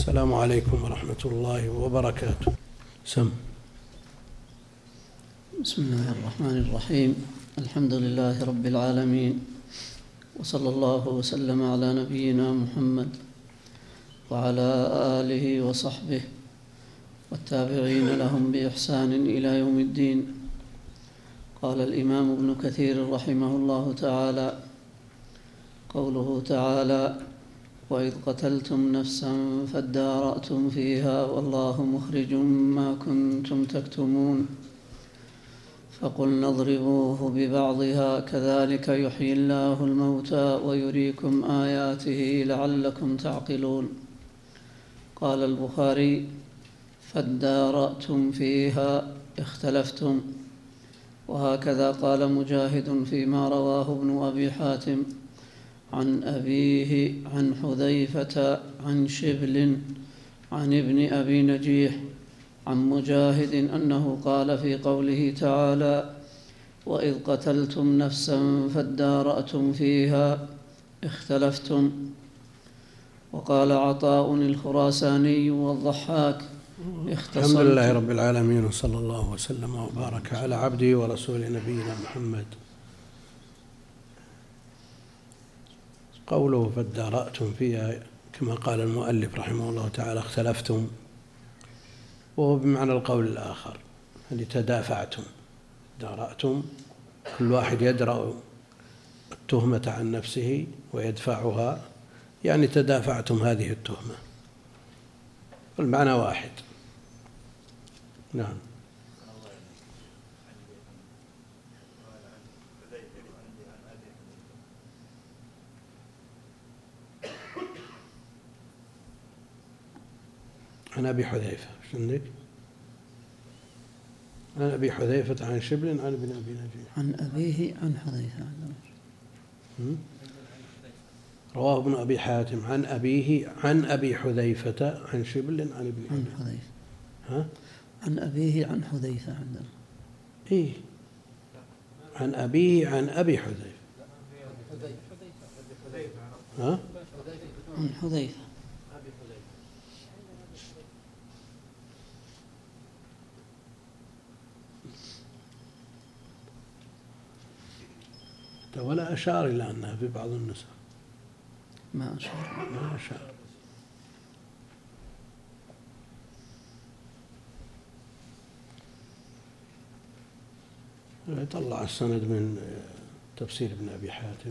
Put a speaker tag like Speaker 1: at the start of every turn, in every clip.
Speaker 1: السلام عليكم ورحمة الله وبركاته.
Speaker 2: بسم الله الرحمن الرحيم. الحمد لله رب العالمين، وصلى الله وسلم على نبينا محمد وعلى آله وصحبه والتابعين لهم بإحسان إلى يوم الدين. قال الإمام ابن كثير رحمه الله تعالى: قوله تعالى: وإذ قتلتم نفسا فادارأتم فيها والله مخرج ما كنتم تكتمون، فقلنا اضربوه ببعضها كذلك يحيي الله الموتى ويريكم آياته لعلكم تعقلون. قال البخاري: فادارأتم فيها اختلفتم. وهكذا قال مجاهد فيما رواه ابن أبي حاتم عن أبيه عن حذيفة عن شبل عن ابن أبي نجيح عن مجاهد أنه قال في قوله تعالى: وإذ قتلتم نفسا فادارأتم فيها اختلفتم. وقال عطاء الخراساني والضحاك:
Speaker 1: الحمد لله رب العالمين، وصلى الله وسلم وبارك على عبده ورسول نبينا محمد. قوله فادارأتم فيها كما قال المؤلف رحمه الله تعالى اختلفتم، وهو بمعنى القول الآخر، يعني تدافعتم. دارأتم كل واحد يدرأ التهمة عن نفسه ويدفعها، يعني تدافعتم هذه التهمة، والمعنى واحد. نعم. عن أبي حذيفة، شو عندك؟ عن أبي حذيفة عن شبل عن ابن أبي نجيح
Speaker 2: عن أبيه عن حذيفة.
Speaker 1: رواه ابن أبي حاتم عن أبيه عن أبي حذيفة عن شبل عن ابن
Speaker 2: عن حذيفة. ها؟ عن أبيه عن حذيفة عندنا.
Speaker 1: إيه، عن أبيه عن أبي حذيفة. ها؟
Speaker 2: عن حذيفة.
Speaker 1: ولا أشار إلى أنها في بعض النسخ.
Speaker 2: ما أشار.
Speaker 1: يطلع السند من تفسير ابن أبي حاتم،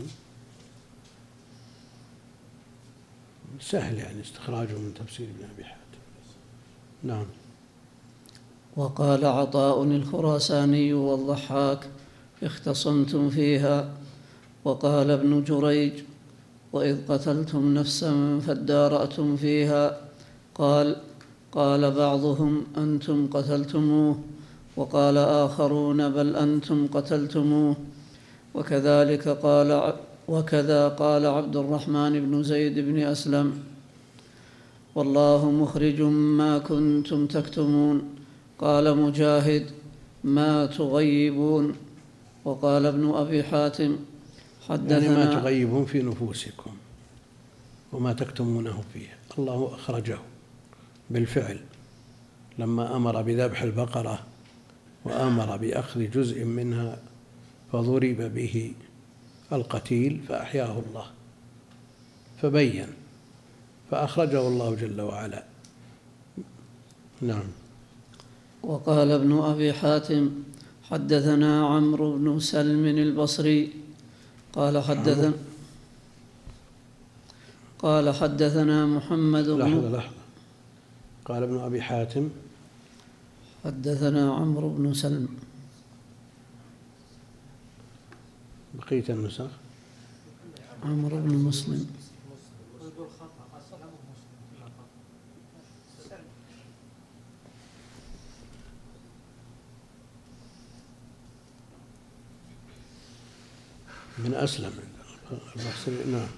Speaker 1: سهل يعني استخراجه من تفسير ابن أبي حاتم. نعم.
Speaker 2: وقال عطاء الخراساني والضحاك: اختصمتم فيها. وقال ابن جريج: وإذ قتلتم نفسا فادارأتم فيها. قال بعضهم: أنتم قتلتموه، وقال آخرون: بل أنتم قتلتموه. وكذا قال عبد الرحمن بن زيد بن أسلم: والله مخرج ما كنتم تكتمون. قال مجاهد: ما تغيبون. وقال ابن أبي حاتم: حدثنا
Speaker 1: يعني ما تغيبون في نفوسكم وما تكتمونه فيه. الله أخرجه بالفعل لما أمر بذبح البقرة وأمر بأخذ جزء منها فضرب به القتيل فأحياه الله، فبين فأخرجه الله جل وعلا. نعم.
Speaker 2: وقال ابن أبي حاتم: حدثنا عمرو بن سلم البصري قال حدثنا محمد بن
Speaker 1: لحظة. قال ابن أبي حاتم:
Speaker 2: حدثنا عمرو بن سلم.
Speaker 1: بقية النسخ
Speaker 2: عمرو بن مسلم.
Speaker 1: من أسلم البصري. نعم.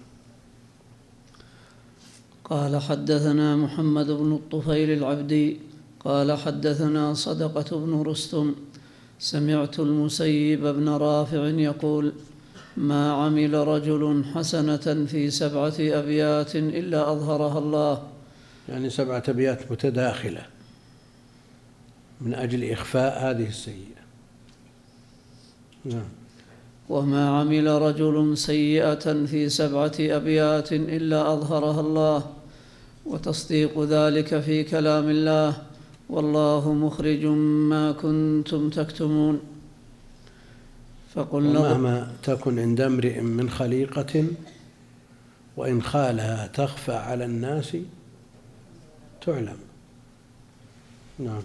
Speaker 2: قال حدثنا محمد بن الطفيل العبدي قال حدثنا صدقة بن رستم سمعت المسيب بن رافع يقول: ما عمل رجل حسنة في 7 أبيات إلا أظهرها الله.
Speaker 1: يعني 7 أبيات متداخلة من أجل إخفاء هذه السيئة. نعم.
Speaker 2: وما عمل رجل سيئة في 7 أبيات إلا أظهرها الله، وتصديق ذلك في كلام الله، والله مخرج ما كنتم تكتمون. فقلنا
Speaker 1: ومهما تكن عند امرئ من خليقة وإن خالها تخفى على الناس تعلم. نعم.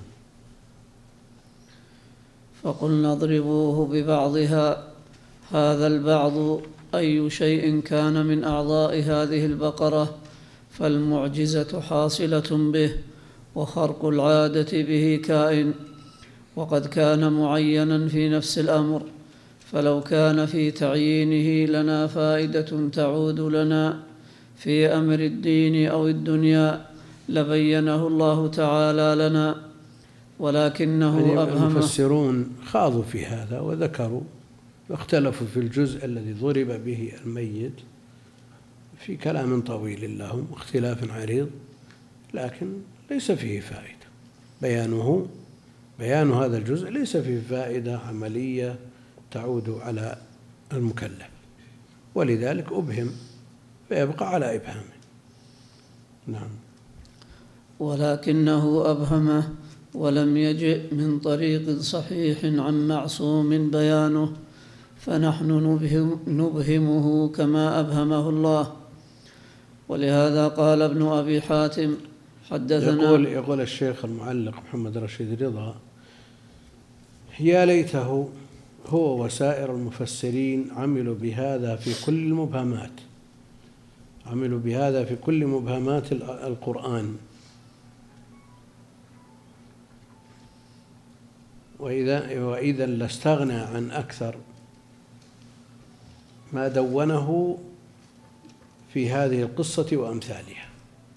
Speaker 2: فقلنا اضربوه ببعضها، هذا البعض أي شيء كان من أعضاء هذه البقرة، فالمعجزة حاصلة به، وخرق العادة به كائن، وقد كان معينا في نفس الأمر، فلو كان في تعيينه لنا فائدة تعود لنا في أمر الدين أو الدنيا لبينه الله تعالى لنا، ولكنه
Speaker 1: يعني
Speaker 2: أبهمه.
Speaker 1: المفسرون خاضوا في هذا وذكروا واختلفوا في الجزء الذي ضرب به الميت في كلام طويل لهم واختلاف عريض، لكن ليس فيه فائدة. بيان هذا الجزء ليس فيه فائدة عملية تعود على المكلف، ولذلك أبهم فيبقى على إبهامه. نعم.
Speaker 2: ولكنه أبهمه ولم يجئ من طريق صحيح عن معصوم بيانه، فنحن نبهمه كما أبهمه الله. ولهذا قال ابن أبي حاتم حدثنا،
Speaker 1: يقول الشيخ المعلق محمد رشيد رضا: يا ليته هو وسائر المفسرين عملوا بهذا في كل مبهمات القرآن، وإذا لاستغنى عن أكثر ما دونه في هذه القصة وأمثالها.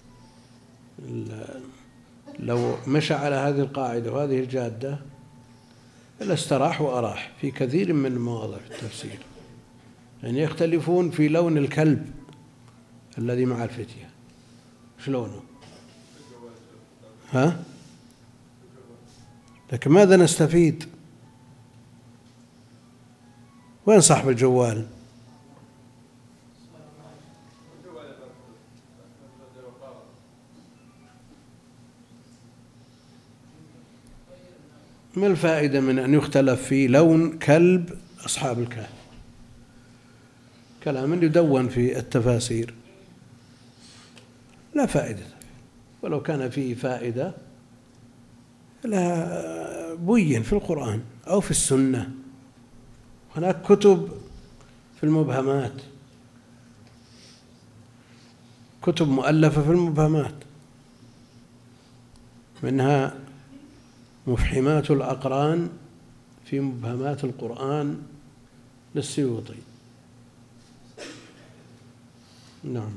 Speaker 1: لو مشى على هذه القاعدة وهذه الجادة لاستراح وأراح في كثير من المواضع في التفسير. يعني يختلفون في لون الكلب الذي مع الفتية، شلونه؟ لكن ماذا نستفيد؟ وين صاحب الجوال؟ ما الفائدة من أن يختلف في لون كلب أصحاب الكهف؟ كلام يدون في التفاسير لا فائدة، ولو كان فيه فائدة لا بين في القرآن أو في السنة. هناك كتب في المبهمات، كتب مؤلفة في المبهمات، منها مفحمات الأقران في مبهمات القرآن للسيوطي. نعم.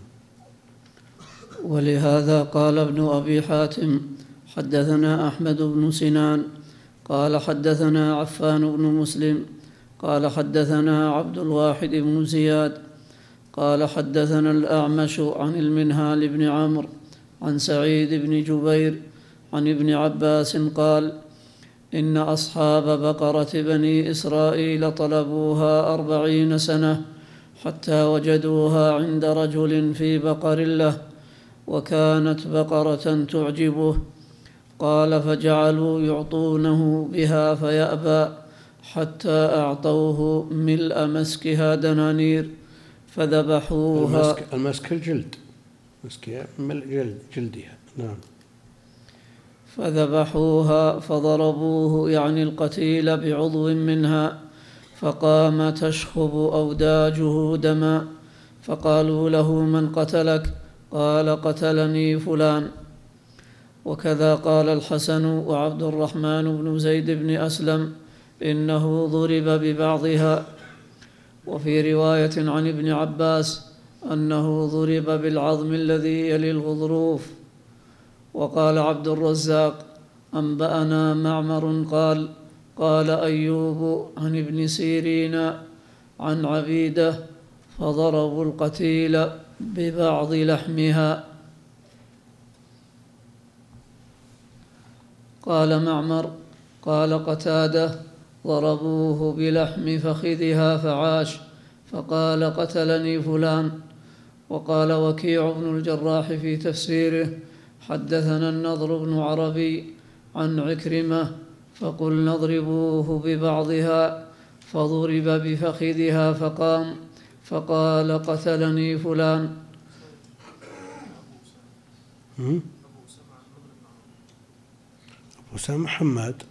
Speaker 2: ولهذا قال ابن أبي حاتم حدثنا أحمد بن سنان قال حدثنا عفان بن مسلم قال حدثنا عبد الواحد بن زياد قال حدثنا الأعمش عن المنهال بن عمرو عن سعيد بن جبير عن ابن عباس قال: إن أصحاب بقرة بني إسرائيل طلبوها 40 سنة حتى وجدوها عند رجل في بقر له، وكانت بقرة تعجبه. قال: فجعلوا يعطونه بها فيأبى حتى أعطوه ملء مسكها دنانير فذبحوها.
Speaker 1: المسك الجلد، مسكها ملء جلدها. نعم.
Speaker 2: فذبحوها فضربوه يعني القتيل بعضو منها، فقام تشخب أوداجه دما، فقالوا له: من قتلك؟ قال: قتلني فلان. وكذا قال الحسن وعبد الرحمن بن زيد بن أسلم إنه ضرب ببعضها. وفي رواية عن ابن عباس أنه ضرب بالعظم الذي يلي الغضروف. وقال عبد الرزاق: أنبأنا معمر قال أيوب عن ابن سيرين عن عبيدة: فضربوا القتيل ببعض لحمها. قال معمر قال قتادة ضربوه بلحم فخذها فعاش فقال قتلني فلان. وقال وكيع بن الجراح في تفسيره حدثنا النضر بن عربي عن عكرمة فقلنا اضربوه ببعضها فضرب بفخذها فقام فقال قتلني فلان.
Speaker 1: أبو أسامة حماد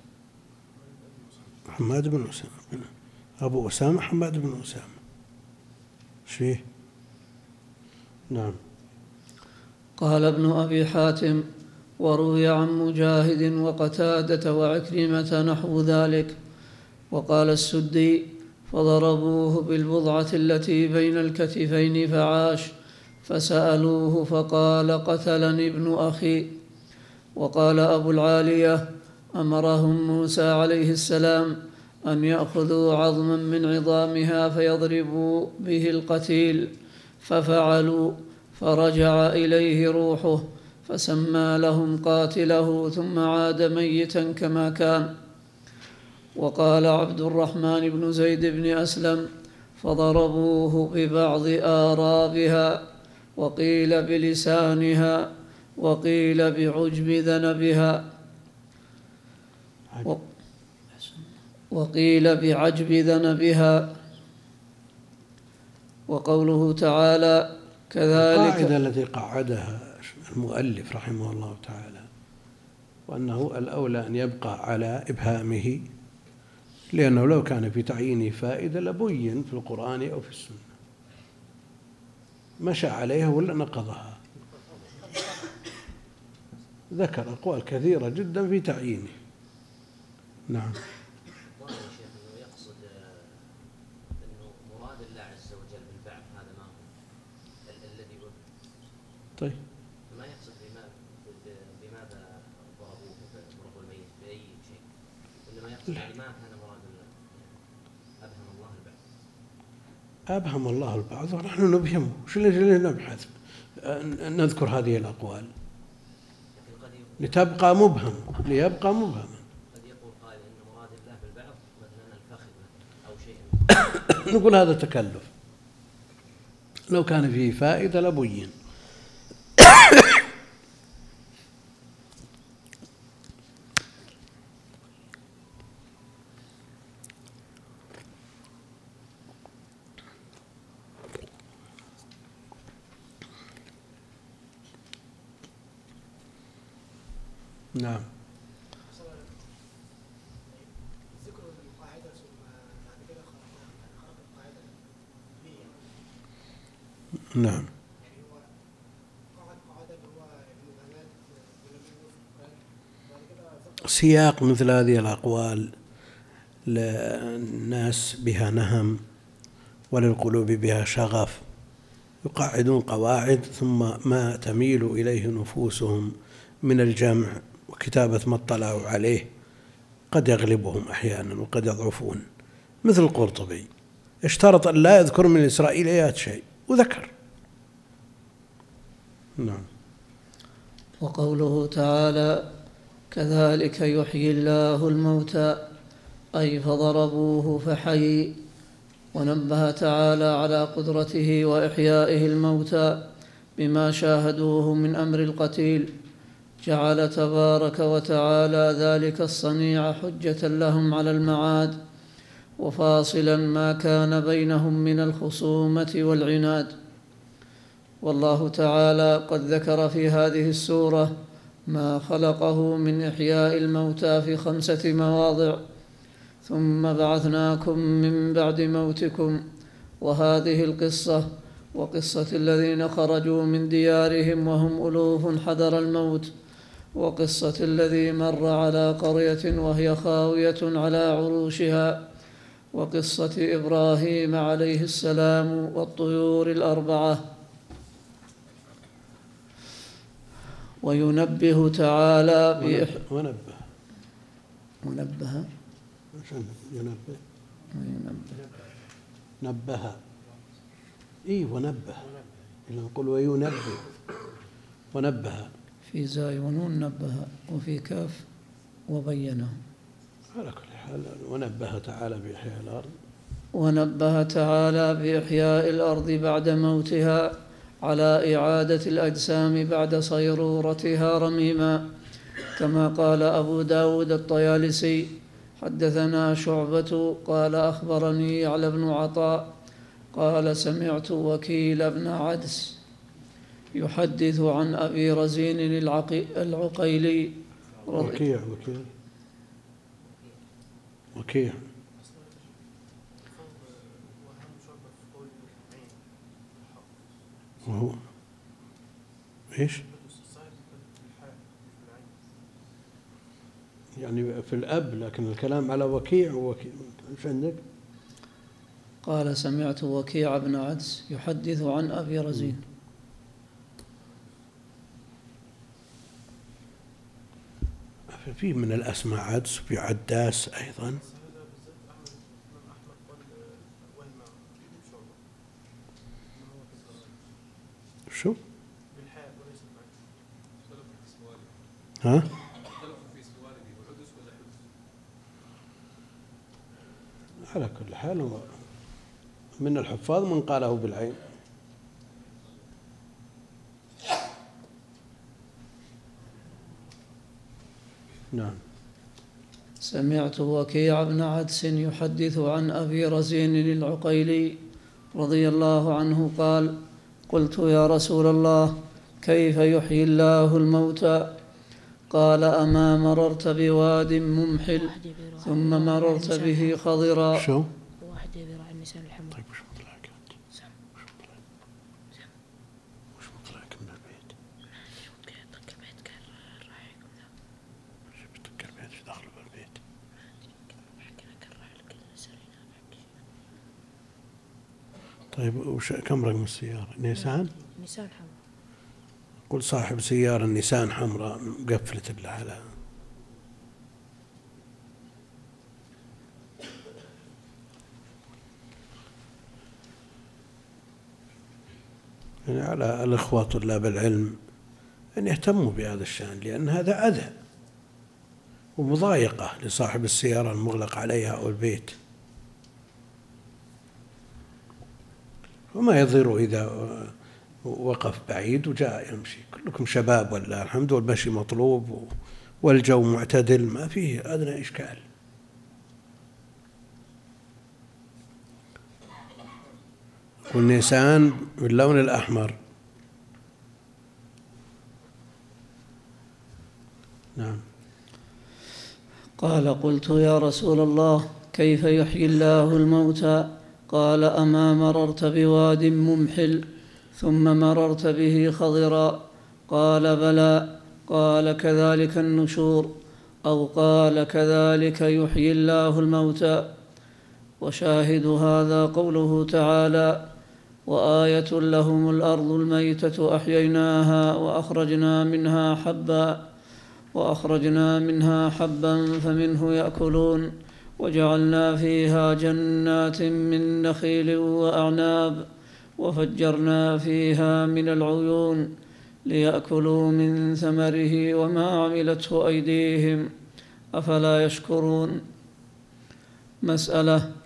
Speaker 1: بن أسامة. أبو أسامة حماد بن أسامة ايش فيه؟ نعم.
Speaker 2: قال ابن أبي حاتم وروي عن مجاهد وقتادة وعكرمة نحو ذلك. وقال السدي فضربوه بالبضعة التي بين الكتفين فعاش فسألوه فقال قتلني ابن أخي. وقال أبو العالية أمرهم موسى عليه السلام أن يأخذوا عظما من عظامها فيضربوا به القتيل ففعلوا فرجع إليه روحه فسمى لهم قاتله ثم عاد ميتا كما كان. وقال عبد الرحمن بن زيد بن أسلم فضربوه ببعض آرابها وقيل بلسانها وقيل بعجب ذنبها وقيل بعجب ذنبها. وقوله تعالى كذلك
Speaker 1: القاعدة التي قعدها المؤلف رحمه الله تعالى وأنه الأولى أن يبقى على إبهامه لأنه لو كان في تعيينه فائدة لبين في القرآن أو في السنة مشى عليها ولا نقضها. ذكر أقوال كثيرة جدا في تعيينه. نعم.
Speaker 3: يقصد أنه مراد الله عز وجل بالبعث هذا ما هو الذي هو
Speaker 1: طيب
Speaker 3: ما يقصد بماذا ضربوا الميت بأي شيء إنما يقصد ما كان مراد الله أبهم الله البعث.
Speaker 1: أبهم الله البعث ونحن نبهمه. شو اللي نبحث نذكر هذه الأقوال ليبقى مبهما.
Speaker 3: قد يقول قائل إن مراد الله بالبعث مثلا الفخذ أو شيء
Speaker 1: نقول هذا تكلف. لو كان فيه فائدة لبين. نعم.
Speaker 4: ذكر القاعدة ثم بعد كده خرج القاعدة ليه؟
Speaker 1: نعم.
Speaker 4: يعني هو قاعدة اللي هو المبالغات بعد كده
Speaker 1: سياق مثل هذه الأقوال للناس بها نهم وللقلوب بها شغف يقعدون قواعد ثم ما تميل إليه نفوسهم من الجمع وكتابة ما اطلعوا عليه قد يغلبهم أحيانا وقد يضعفون. مثل القرطبي اشترط أن لا يذكر من الإسرائيليات شيء وذكر. نعم.
Speaker 2: وقوله تعالى كذلك يحيي الله الموتى أي فضربوه فحيي. ونبه تعالى على قدرته وإحيائه الموتى بما شاهدوه من أمر القتيل. جعل تبارك وتعالى ذلك الصنيع حجة لهم على المعاد وفاصلا ما كان بينهم من الخصومة والعناد. والله تعالى قد ذكر في هذه السورة ما خلقه من إحياء الموتى في 5 مواضع. ثم بعثناكم من بعد موتكم وهذه القصة وقصة الذين خرجوا من ديارهم وهم ألوف حذر الموت وقصة الذي مر على قرية وهي خاوية على عروشها وقصة إبراهيم عليه السلام والطيور الأربعة. وينبه تعالى منبه
Speaker 1: نبه ونبه نقول وينبه ونبه
Speaker 2: في زاي ونون نبه وفي كاف وبينه.
Speaker 1: على كل حال ونبه تعالى بإحياء الأرض،
Speaker 2: ونبه تعالى بإحياء الأرض بعد موتها على إعادة الأجسام بعد صيرورتها رميما، كما قال أبو داود الطيالسي: حدثنا شعبة قال أخبرني يعلى بن عطاء قال سمعت وكيل بن عدس يحدث عن أبي رزين العقيلي
Speaker 1: وكيع وهو إيش؟ يعني في الأب، لكن الكلام على وكيع إيش عندك؟
Speaker 2: قال سمعت وكيع بن عدس يحدث عن أبي رزين.
Speaker 1: في من الأسماء عدس وفي عداس أيضا. شو؟ ها؟ على كل حال من الحفاظ من قاله بالعين. نعم.
Speaker 2: سمعت وكيع بن عدس يحدث عن أبي رزين العقيلي رضي الله عنه قال: قلت يا رسول الله كيف يحيي الله الموتى؟ قال: أما مررت بواد ممحل ثم مررت به خضرا.
Speaker 1: شو؟
Speaker 5: واحد يراعي النساء الحمراء.
Speaker 1: طيب وش مطلعك أنت؟ وش مطلعك من البيت؟
Speaker 5: طق البيت قال راح يكون ذا.
Speaker 1: وش بتطق البيت؟ وش دخلوا بالبيت؟
Speaker 5: حكي لك راح لك سرينا بحكي.
Speaker 1: طيب وش كم رقم السيارة؟ نيسان؟
Speaker 5: نساء الحمراء.
Speaker 1: قل صاحب سيارة نيسان حمراء مقفلة على يعني على الإخوة طلاب العلم أن يهتموا بهذا الشأن، لأن هذا أذى ومضايقة لصاحب السيارة المغلق عليها أو البيت، وما يضر إذا وقف بعيد وجاء يمشي. كلكم شباب والله الحمد، والمشي مطلوب والجو معتدل، ما فيه أدنى إشكال. والنيسان باللون الأحمر. نعم.
Speaker 2: قال: قلت يا رسول الله كيف يحيي الله الموتى؟ قال: أما مررت بواد ممحل ثم مررت به خضرا؟ قال: بلى. قال: كذلك النشور، أو قال: كذلك يحيي الله الموتى. وشاهد هذا قوله تعالى: وآية لهم الأرض الميتة أحييناها وأخرجنا منها حبا فمنه يأكلون وجعلنا فيها جنات من نخيل وأعناب وفجرنا فيها من العيون ليأكلوا من ثمره وما عملته أيديهم أفلا يشكرون. مسألة: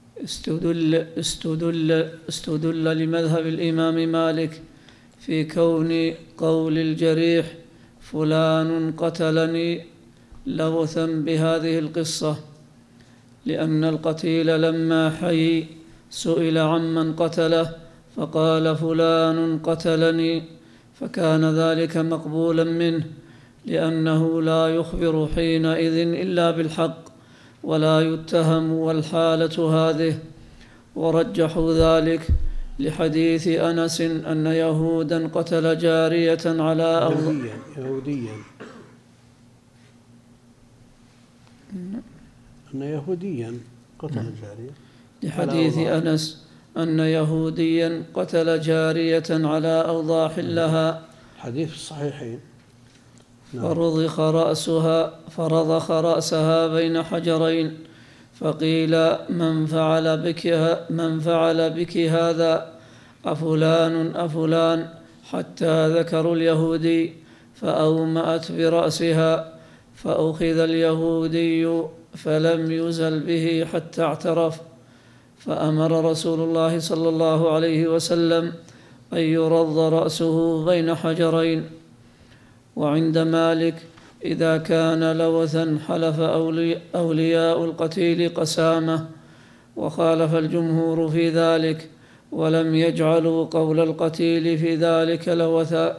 Speaker 2: استدل لمذهب الإمام مالك في كون قول الجريح فلان قتلني لوثا بهذه القصة، لأن القتيل لما حي سئل عمن قتله فقال فلان قتلني، فكان ذلك مقبولا منه، لأنه لا يخبر حينئذ إلا بالحق ولا يتهم، والحالة هذه. ورجحوا ذلك لحديث أنس أن يهودا قتل جارية على
Speaker 1: أن يهوديا قتل جارية.
Speaker 2: لحديث أنس أن يهوديا قتل جارية على أوضاح لها،
Speaker 1: حديث الصحيحين.
Speaker 2: فرضخ رأسها بين حجرين، فقيل من فعل بك هذا؟ أفلان، حتى ذكروا اليهودي، فأومأت برأسها، فأخذ اليهودي فلم يزل به حتى اعترف، فأمر رسول الله صلى الله عليه وسلم أن يرض رأسه بين حجرين. وعند مالك إذا كان لوثا حلف أولياء القتيل قسامة، وخالف الجمهور في ذلك ولم يجعلوا قول القتيل في ذلك لوثا.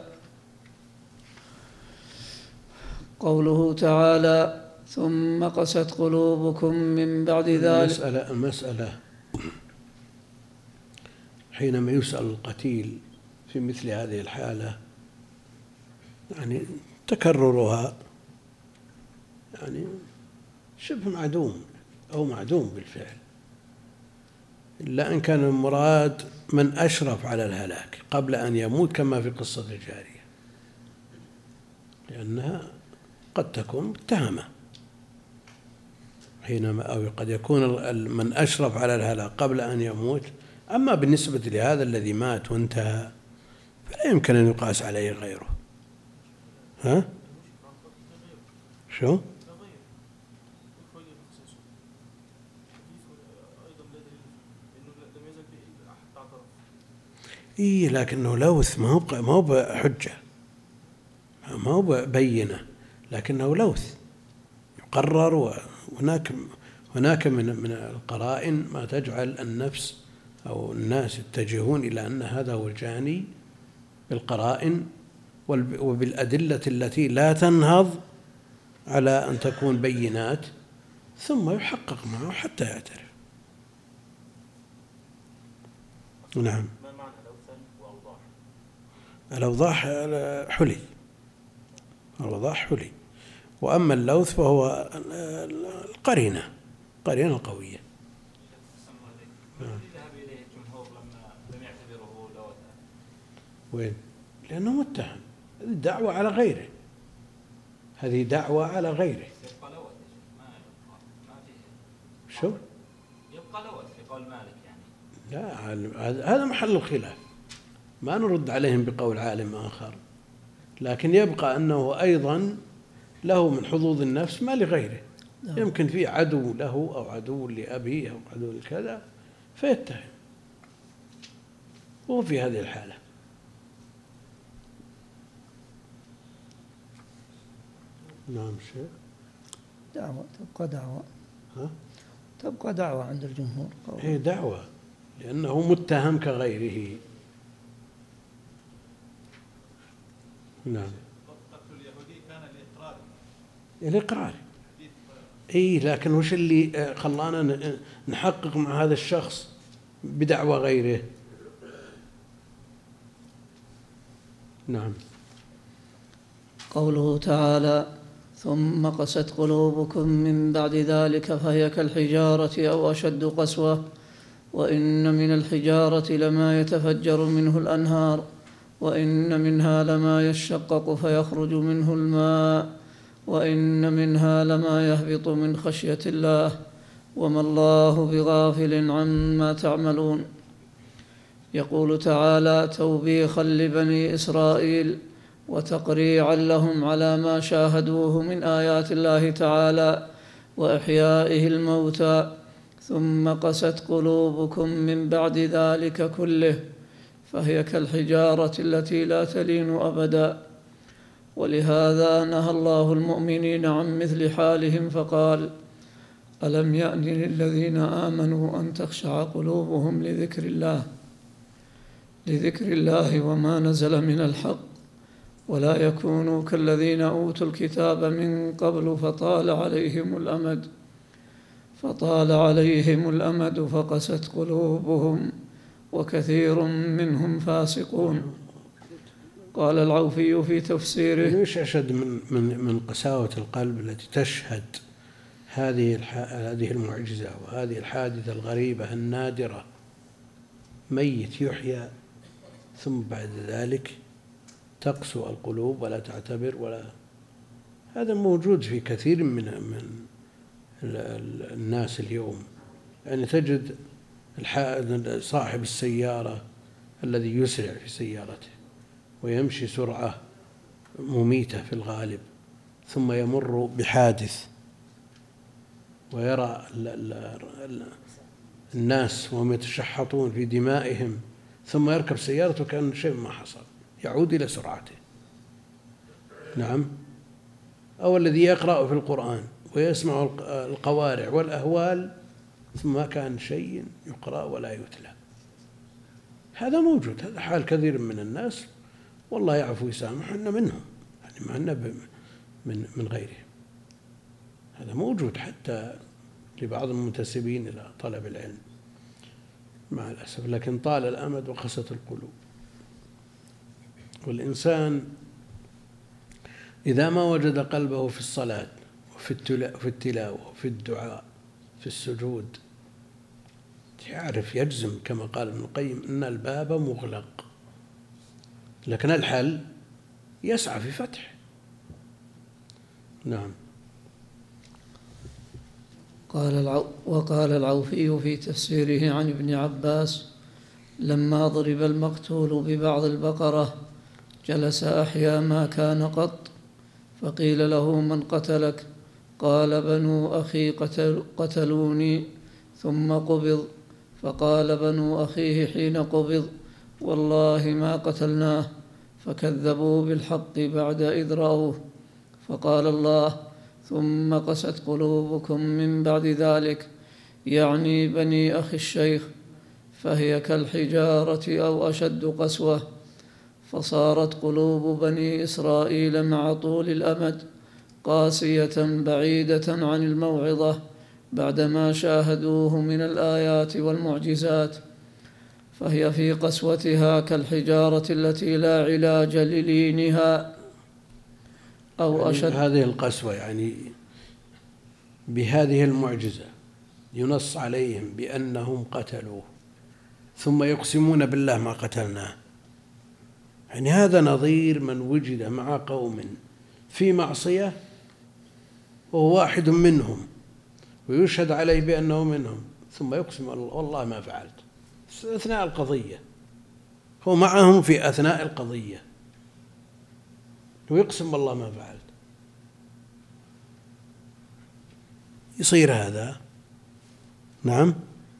Speaker 2: قوله تعالى ثم قست قلوبكم من بعد ذلك.
Speaker 1: المسألة حينما يسأل القتيل في مثل هذه الحالة يعني تكررها يعني شبه معدوم أو معدوم بالفعل، إلا أن كان المراد من أشرف على الهلاك قبل أن يموت كما في قصة الجارية، لأنها قد تكون متهمة حينما أو قد يكون من أشرف على الهلاك قبل أن يموت. أما بالنسبة لهذا الذي مات وانتهى فلا يمكن أن يقاس عليه غيره. ها؟ شو؟ إيه لكنه لوث، ما هو بحجة، ما هو بينة، لكنه لوث يقرر. وهناك من القرائن ما تجعل النفس أو الناس يتجهون إلى أن هذا هو الجاني بالقرائن وبالأدلة التي لا تنهض على أن تكون بينات، ثم يحقق معه حتى يعترف. نعم.
Speaker 6: ما معنى لوثا وأوضاح؟
Speaker 1: الأوضاح حلي، الأوضاح حلي، وأما اللوث فهو القرينة قوية.
Speaker 6: ذهب إليه الجمهور لم يعتبره لوثا.
Speaker 1: وين؟ لأنه متهم، هذه دعوة على غيره، هذه دعوة على غيره.
Speaker 6: يبقى لوث ما فيه.
Speaker 1: شو؟
Speaker 6: يبقى لوث في قول مالك يعني.
Speaker 1: لا، هذا محل الخلاف، ما نرد عليهم بقول عالم آخر، لكن يبقى أنه أيضا له من حظوظ النفس ما لغيره. يمكن فيه عدو له أو عدو لأبيه أو عدو لكذا فيتهم، وهو في هذه الحالة. نعم شيخ.
Speaker 2: دعوة تبقى دعوة.
Speaker 1: ها؟
Speaker 2: تبقى دعوة عند الجمهور.
Speaker 1: هي دعوة لأنه متهم كغيره. نعم.
Speaker 6: قتل اليهودي كان
Speaker 1: الإقرار. إيه لكن وش اللي خلانا نحقق مع هذا الشخص بدعوى غيره؟ نعم.
Speaker 2: قوله تعالى ثم قست قلوبكم من بعد ذلك فهي كالحجارة أو أشد قسوة، وإن من الحجارة لما يتفجر منه الأنهار، وإن منها لما يشقق فيخرج منه الماء، وإن منها لما يهبط من خشية الله، وما الله بغافل عما تعملون. يقول تعالى توبيخا لبني إسرائيل وتقريعا لهم على ما شاهدوه من آيات الله تعالى وإحيائه الموتى ثم قست قلوبكم من بعد ذلك كله فهي كالحجارة التي لا تلين أبدا. ولهذا نهى الله المؤمنين عن مثل حالهم فقال ألم يأن للذين آمنوا أن تخشع قلوبهم لذكر الله وما نزل من الحق ولا يكونوا كالذين أوتوا الكتاب من قبل فطال عليهم الأمد فقست قلوبهم وكثير منهم فاسقون. قال العوفي في تفسيره
Speaker 1: ايش أشد من قساوة القلب التي تشهد هذه المعجزة وهذه الحادثة الغريبة النادرة، ميت يحيى ثم بعد ذلك تقسو القلوب ولا تعتبر ولا. هذا موجود في كثير من الناس اليوم. يعني تجد صاحب السيارة الذي يسرع في سيارته ويمشي سرعة مميتة في الغالب، ثم يمر بحادث ويرى الناس وهم يتشحطون في دمائهم ثم يركب سيارته كأن شيء ما حصل، يعود إلى سرعته. نعم. أو الذي يقرأ في القرآن ويسمع القوارع والأهوال ثم ما كان شيء يقرأ ولا يتلى. هذا موجود، هذا حال كثير من الناس، والله يعفو ويسامح، إن منهم يعني ما إن من غيرهم. هذا موجود حتى لبعض المنتسبين إلى طلب العلم مع الأسف، لكن طال الأمد وقست القلوب. والإنسان إذا ما وجد قلبه في الصلاة وفي التلاوة وفي الدعاء في السجود يعرف يجزم كما قال ابن القيم إن الباب مغلق، لكن الحل يسعى في فتح. نعم.
Speaker 2: وقال العوفي في تفسيره عن ابن عباس: لما ضرب المقتول ببعض البقرة جلس أحيا ما كان قط، فقيل له: من قتلك؟ قال: بنو أخي قتلوني ثم قبض. فقال بنو أخيه حين قبض: والله ما قتلناه. فكذبوا بالحق بعد إذ رأوه. فقال الله: ثم قست قلوبكم من بعد ذلك، يعني بني أخي الشيخ، فهي كالحجارة أو أشد قسوة. فصارت قلوب بني إسرائيل مع طول الأمد قاسية بعيدة عن الموعظة بعدما شاهدوه من الآيات والمعجزات، فهي في قسوتها كالحجارة التي لا علاج للينها أو أشد.
Speaker 1: هذه القسوة يعني بهذه المعجزة ينص عليهم بأنهم قتلوه ثم يقسمون بالله ما قتلناه. يعني هذا نظير من وجد مع قوم في معصية وهو واحد منهم ويشهد عليه بأنه منهم ثم يقسم والله ما فعلت أثناء القضية، هو معهم في أثناء القضية ويقسم والله ما فعلت. يصير هذا. نعم.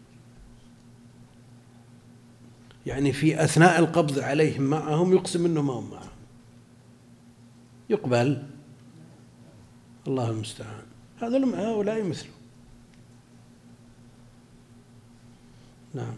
Speaker 1: يعني في أثناء القبض عليهم معهم يقسم إنه ما هم معهم، يقبل؟ الله المستعان. هؤلاء مثله. نعم.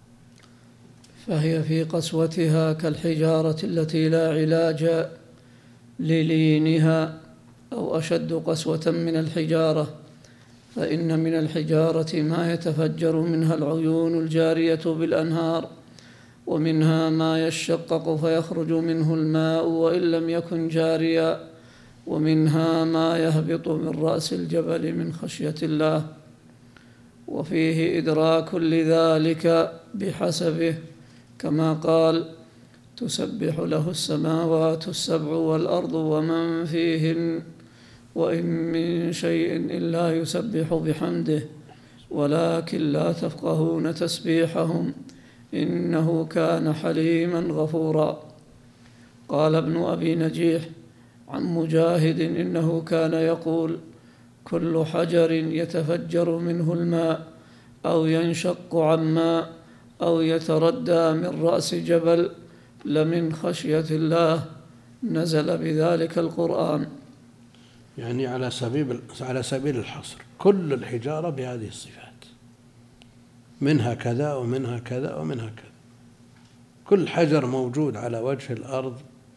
Speaker 2: فهي في قسوتها كالحجارة التي لا علاج للينها أو أشد قسوة من الحجارة، فإن من الحجارة ما يتفجر منها العيون الجارية بالأنهار، ومنها ما يشقق فيخرج منه الماء وإن لم يكن جاريا، ومنها ما يهبط من رأس الجبل من خشية الله. وفيه إدراك لذلك بحسبه، كما قال: تسبح له السماوات السبع والأرض ومن فيهن وإن من شيء إلا يسبح بحمده ولكن لا تفقهون تسبيحهم إنه كان حليما غفورا. قال ابن أبي نجيح عن مجاهد إنه كان يقول: كل حجر يتفجر منه الماء أو ينشق عن ماء أو يتردى من رأس جبل لمن خشية الله، نزل بذلك القرآن.
Speaker 1: يعني على سبيل الحصر كل الحجارة بهذه الصفات، منها كذا ومنها كذا ومنها كذا. كل حجر موجود على وجه الأرض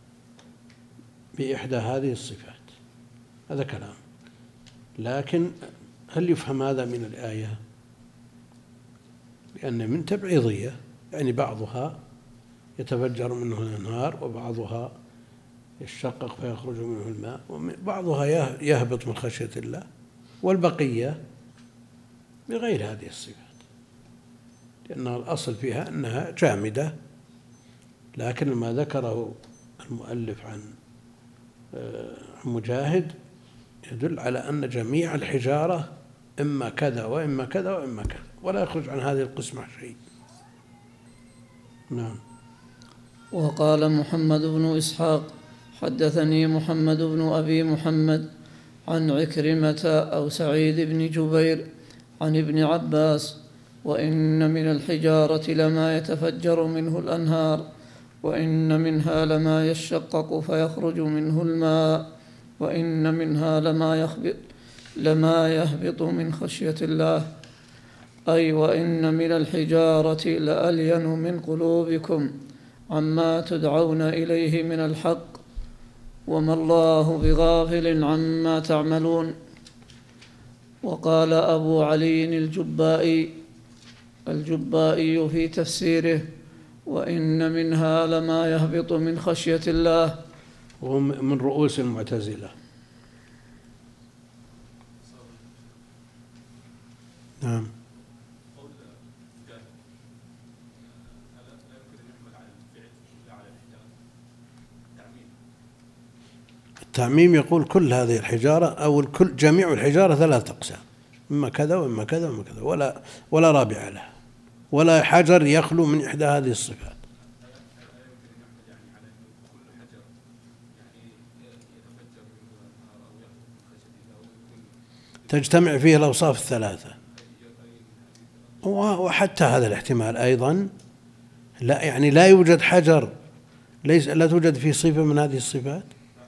Speaker 1: بإحدى هذه الصفات. هذا كلام. لكن هل يفهم هذا من الآية؟ لأن من تبعيضية، يعني بعضها يتفجر منه الأنهار وبعضها يشقق فيخرج منه الماء وبعضها يهبط من خشية الله والبقية بغير هذه الصفات، لأن الأصل فيها أنها جامدة. لكن ما ذكره المؤلف عن مجاهد يدل على أن جميع الحجارة إما كذا وإما كذا وإما كذا، ولا يخرج عن هذه القسمة شيء. نعم.
Speaker 2: وقال محمد بن إسحاق: حدثني محمد بن أبي محمد عن عكرمة أو سعيد بن جبير عن ابن عباس: وإن من الحجارة لما يتفجر منه الأنهار، وإن منها لما يشقق فيخرج منه الماء، وإن منها لما يهبط من خشية الله، أي وإن من الحجارة لألين من قلوبكم عما تدعون إليه من الحق، وما الله بغافل عما تعملون. وقال أبو علي الجبائي في تفسيره: وإن منها لما يهبط من خشية الله،
Speaker 1: وهو من رؤوس المعتزلة. نعم. التعميم يقول كل هذه الحجارة أو جميع الحجارة 3 أقسام، إما كذا وإما كذا وإما كذا، ولا رابع لها، ولا حجر يخلو من إحدى هذه الصفات. تجتمع فيه الأوصاف الثلاثة، وحتى هذا الاحتمال أيضا لا، يعني لا يوجد حجر لا توجد فيه صفة من هذه الصفات.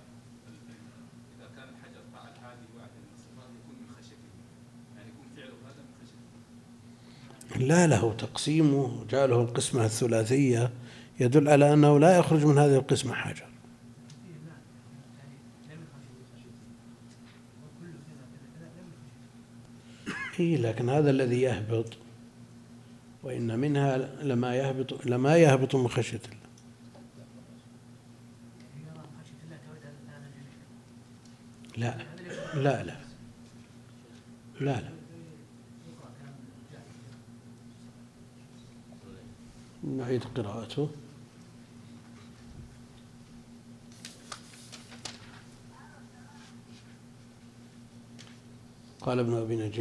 Speaker 1: لا، له تقسيمه، جعله القسمة الثلاثية يدل على أنه لا يخرج من هذه القسمة حجر. لكن هذا الذي يهبط، وإن منها لما يهبط من خشية الله. لا لا لا لا لا. نعيد قراءته. قال ابن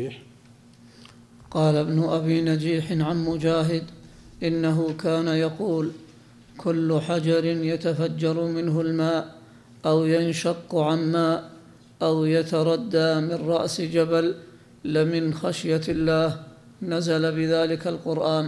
Speaker 1: أبي نجيح عن مجاهد: إنه كان يقول: كل حجر يتفجر منه الماء أو ينشق عن ماء أو يتردى من رأس جبل لمن خشية الله، نزل بذلك القرآن.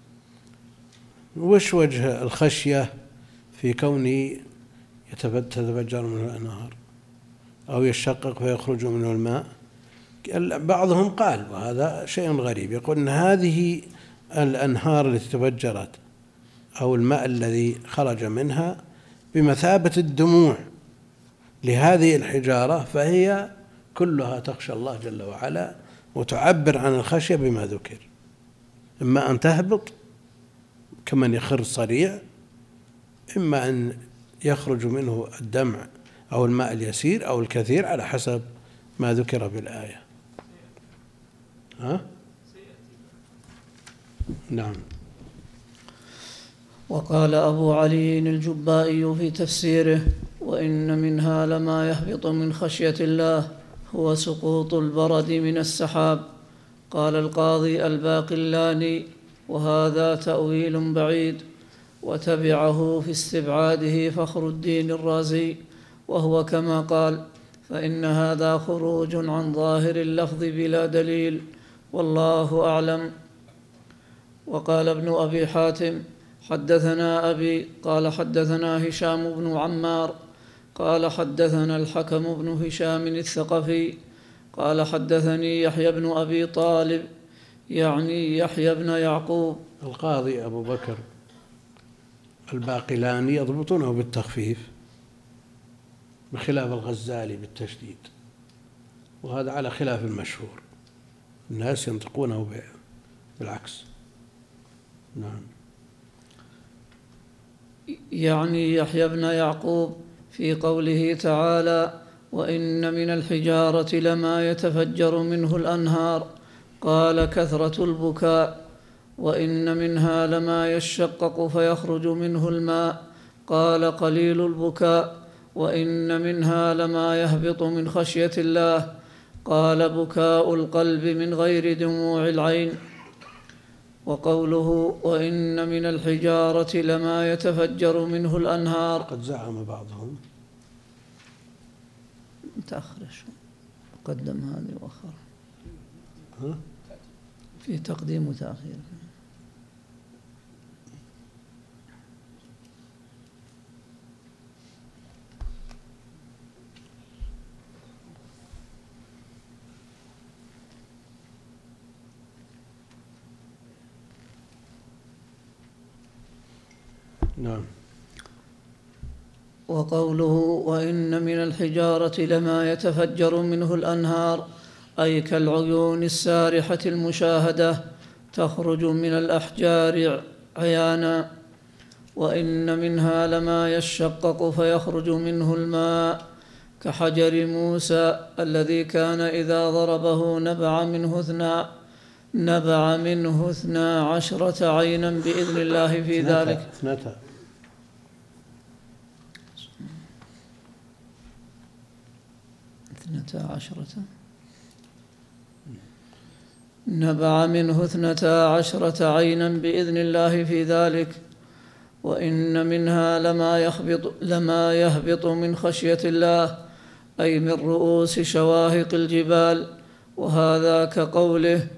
Speaker 1: وش وجه الخشية في كونه تتفجر منه الأنهار أو يشقق فيخرج منه الماء؟ بعضهم قال، وهذا شيء غريب، يقول أن هذه الأنهار التي تفجرت أو الماء الذي خرج منها بمثابة الدموع لهذه الحجارة، فهي كلها تخشى الله جل وعلا وتعبر عن الخشية بما ذكر، إما أن تهبط كمن يخر صريع، إما أن يخرج منه الدمع أو الماء اليسير أو الكثير على حسب ما ذكر بالآية. نعم.
Speaker 2: وقال أبو علي الجبائي في تفسيره: وإن منها لما يهبط من خشية الله هو سقوط البرد من السحاب. قال القاضي الباقلاني: وهذا تأويل بعيد. وتبعه في استبعاده فخر الدين الرازي، وهو كما قال: فإن هذا خروج عن ظاهر اللفظ بلا دليل، والله أعلم. وقال ابن أبي حاتم: حدثنا أبي قال حدثنا هشام بن عمار قال حدثنا الحكم بن هشام الثقفي قال حدثني يحيى بن أبي طالب، يعني يحيى بن يعقوب.
Speaker 1: القاضي أبو بكر الباقلاني يضبطونه بالتخفيف بخلاف الغزالي بالتشديد، وهذا على خلاف المشهور، الناس ينطقونه بالعكس. نعم.
Speaker 2: يعني يحيى بن يعقوب في قوله تعالى: وإن من الحجارة لما يتفجر منه الأنهار، قال: كثرة البكاء. وإن منها لما يشقق فيخرج منه الماء، قال: قليل البكاء. وإن منها لما يهبط من خشية الله، قال: بكاء القلب من غير دموع العين. وقوله: وإن من الحجارة لما يتفجر منه الأنهار،
Speaker 1: قد زعم بعضهم
Speaker 2: متأخر شو قدم هذه وأخر
Speaker 1: ها؟
Speaker 2: في تقديم وتأخير.
Speaker 1: نعم.
Speaker 2: وقوله وإن من الحجارة لما يتفجر منه الأنهار، أي كالعيون السارحة المشاهدة تخرج من الأحجار عيانا. وإن منها لما يشقق فيخرج منه الماء كحجر موسى الذي كان إذا ضربه نبع منه 12 عينا بإذن الله في ذلك. 12 نبع منه 12 عينا بإذن الله في ذلك. وإن منها لما يهبط من خشية الله، أي من رؤوس شواهق الجبال، وهذا كقوله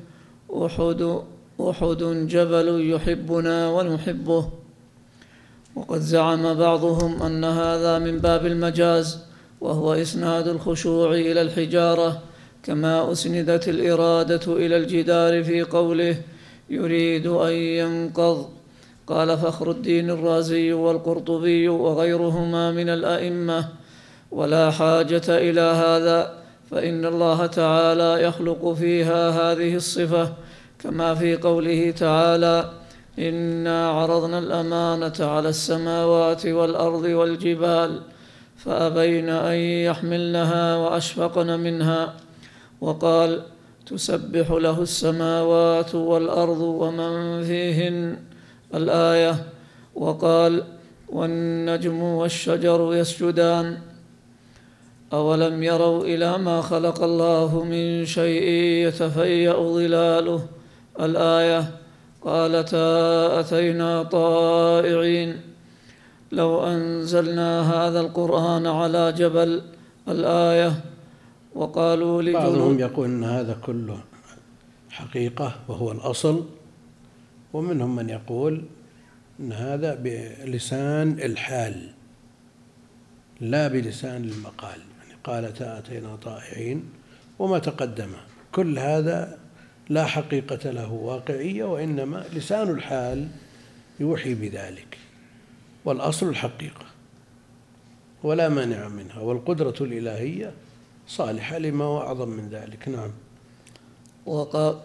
Speaker 2: أحد جبل يحبنا ونحبه. وقد زعم بعضهم أن هذا من باب المجاز، وهو إسناد الخشوع إلى الحجارة، كما أسندت الإرادة إلى الجدار في قوله يريد أن ينقض. قال فخر الدين الرازي والقرطبي وغيرهما من الأئمة: ولا حاجة إلى هذا، فإن الله تعالى يخلق فيها هذه الصفة، كما في قوله تعالى إنا عرضنا الأمانة على السماوات والأرض والجبال فأبين أن يحملنها وأشفقن منها. وقال تسبح له السماوات والأرض ومن فيهن الآية. وقال والنجم والشجر يسجدان. أولم يروا إلى ما خلق الله من شيء يتفيأ ظلاله الآية. قالتا أتينا طائعين لو أنزلنا هذا القرآن على جبل الآية. وقالوا
Speaker 1: بعضهم يقول أن هذا كله حقيقة وهو الأصل، ومنهم من يقول أن هذا بلسان الحال لا بلسان المقال، يعني قالتا أتينا طائعين وما تقدم، كل هذا لا حقيقة له واقعية، وإنما لسان الحال يوحي بذلك، والأصل الحقيقة ولا مانع منها، والقدرة الإلهية صالحة لما هو أعظم من ذلك. نعم.
Speaker 2: وقال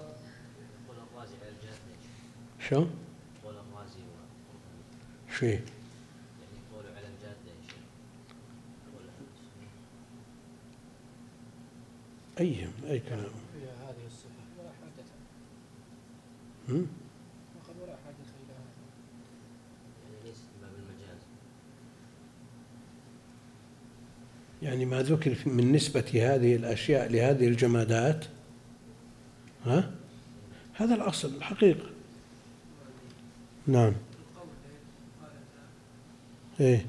Speaker 1: شو؟ شيء أي كلام
Speaker 4: هذه الصفة ولا حاجة. وقد ولا حاجة إلى هذا،
Speaker 3: يعني ليست باب المجاز،
Speaker 1: يعني ما ذكر من نسبة هذه الأشياء لهذه الجمادات، هذا الأصل الحقيقة. نعم. إيه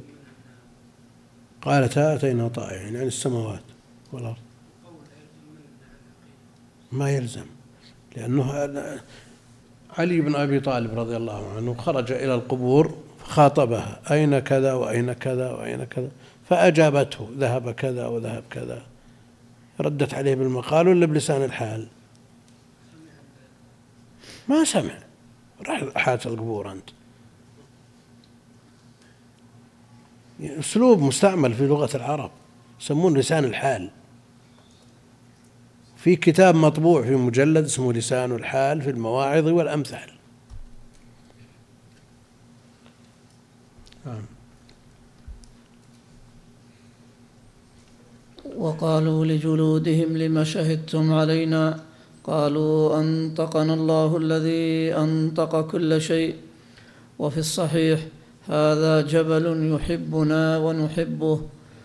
Speaker 1: قالتا أتينا طائعين عن السماوات والأرض، ما يلزم، لأنه علي بن أبي طالب رضي الله عنه خرج إلى القبور فخاطبها أين كذا وأين كذا وأين كذا، فأجابته ذهب كذا وذهب كذا، ردت عليه بالمقال ولا بلسان الحال؟ ما سمع، راح حات القبور أنت. أسلوب مستعمل في لغة العرب يسمون لسان الحال. في كتاب مطبوع في مجلد اسمه لسان الحال في المواعظ والأمثال.
Speaker 2: وقالوا لجلودهم لم شهدتم علينا؟ قالوا أنطقنا الله الذي أنطق كل شيء. وفي الصحيح هذا جبل يحبنا ونحبه.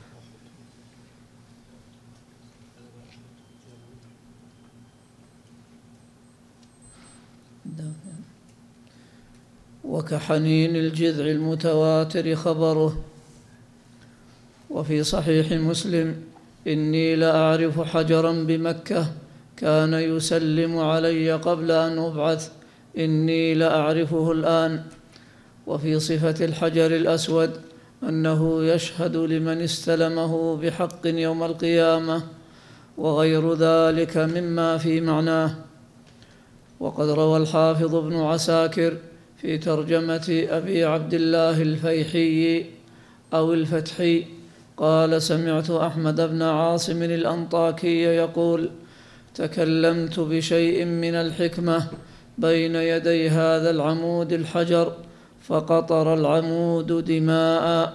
Speaker 2: وكحنين الجذع المتواتر خبره. وفي صحيح مسلم إني لأعرف حجرا بمكة كان يسلم علي قبل أن أبعث، إني لأعرفه الآن. وفي صفة الحجر الأسود أنه يشهد لمن استلمه بحق يوم القيامة، وغير ذلك مما في معناه. وقد روى الحافظ ابن عساكر في ترجمة أبي عبد الله الفيحي أو الفتحي قال: سمعت أحمد بن عاصم الأنطاكي يقول: تكلمت بشيء من الحكمة بين يدي هذا العمود الحجر فقطر العمود دماء.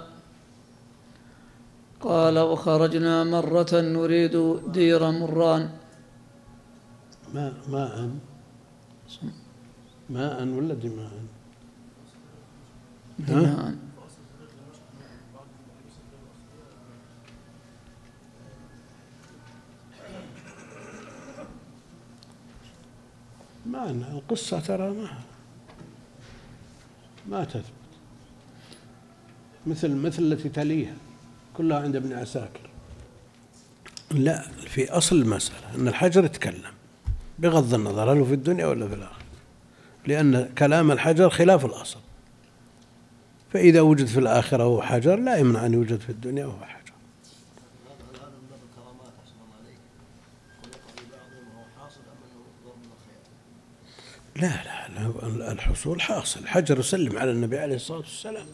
Speaker 2: قال: وخرجنا مرة نريد دير مران.
Speaker 1: ماء ولا دماء؟
Speaker 2: دماء.
Speaker 1: معنى القصة ترى ما تثبت، مثل التي تليها كلها عند ابن عساكر. لا، في أصل المسألة أن الحجر يتكلم بغض النظر هل هو في الدنيا ولا في الآخرة، لأن كلام الحجر خلاف الأصل، فإذا وجد في الآخرة هو حجر لا يمنع أن يوجد في الدنيا وهو حجر. لا الحصول حاصل. الحجر يسلم على النبي عليه الصلاة والسلام،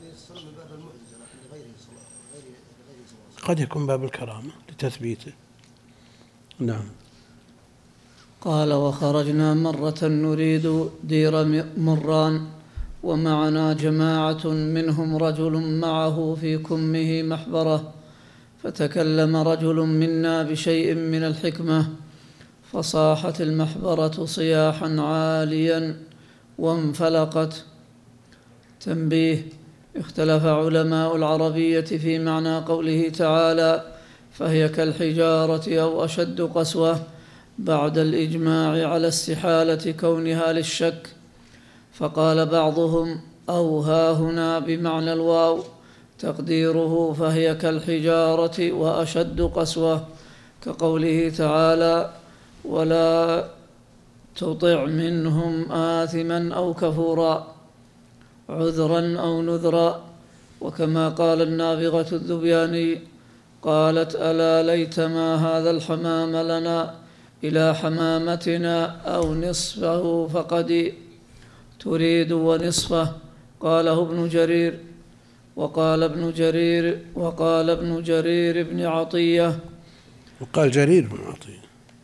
Speaker 1: قد يكون باب الكرامة لتثبيته. نعم.
Speaker 2: قال: وخرجنا مرة نريد دير مران ومعنا جماعة منهم رجل معه في كمه محبرة، فتكلم رجل منا بشيء من الحكمة فصاحت المحبرة صياحا عاليا وانفلقت. تنبيه: اختلف علماء العربية في معنى قوله تعالى: فهي كالحجارة أو أشد قسوة، بعد الإجماع على استحالة كونها للشك. فقال بعضهم: أو ها هنا بمعنى الواو، تقديره فهي كالحجارة وأشد قسوة، كقوله تعالى: ولا تطع منهم آثما أو كفورا، عذرا أو نذرا. وكما قال النابغة الذبياني قالت: ألا ليتما هذا الحمام لنا إلى حمامتنا أو نصفه فقد تريد ونصفه. قاله ابن جرير. وقال ابن جرير بن عطية،
Speaker 1: وقال جرير بن عطية،